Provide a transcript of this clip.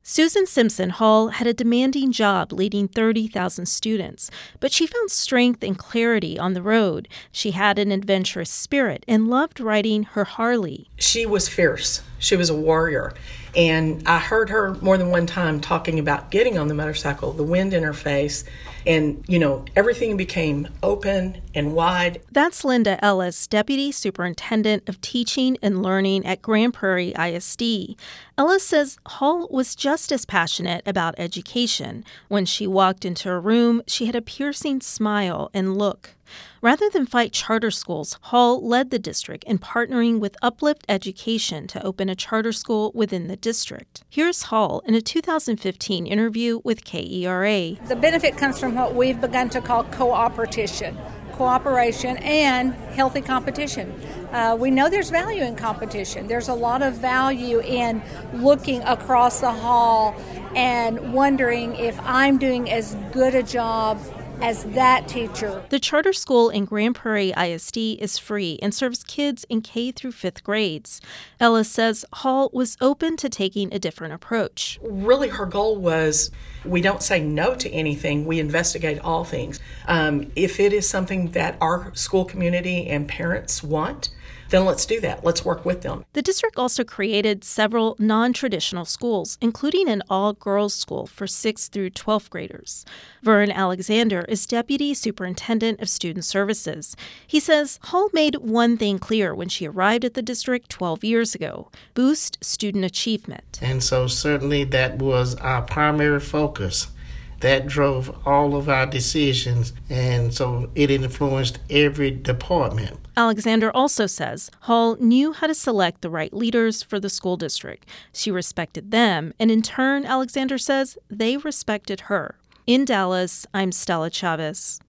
Susan Simpson Hall had a demanding job leading 30,000 students, but she found strength and clarity on the road. She had an adventurous spirit and loved riding her Harley. She was fierce. She was a warrior. And I heard her more than one time talking about getting on the motorcycle, the wind in her face, and, everything became open and wide. That's Linda Ellis, Deputy Superintendent of Teaching and Learning at Grand Prairie ISD. Ellis says Hall was just as passionate about education. When she walked into a room, she had a piercing smile and look. Rather than fight charter schools, Hall led the district in partnering with Uplift Education to open a charter school within the district. Here's Hall in a 2015 interview with KERA. The benefit comes from what we've begun to call cooperation and healthy competition. We know there's value in competition. There's a lot of value in looking across the hall and wondering if I'm doing as good a job as that teacher. The charter school in Grand Prairie ISD is free and serves kids in K through 5th grades. Ellis says Hall was open to taking a different approach. Really, her goal was we don't say no to anything. We investigate all things. If it is something that our school community and parents want, then let's do that. Let's work with them. The district also created several non-traditional schools, including an all-girls school for 6th through 12th graders. Vern Alexander is Deputy Superintendent of Student Services. He says Hall made one thing clear when she arrived at the district 12 years ago: boost student achievement. And so certainly that was our primary focus. That drove all of our decisions, and so it influenced every department. Alexander also says Hall knew how to select the right leaders for the school district. She respected them, and in turn, Alexander says, they respected her. In Dallas, I'm Stella Chavez.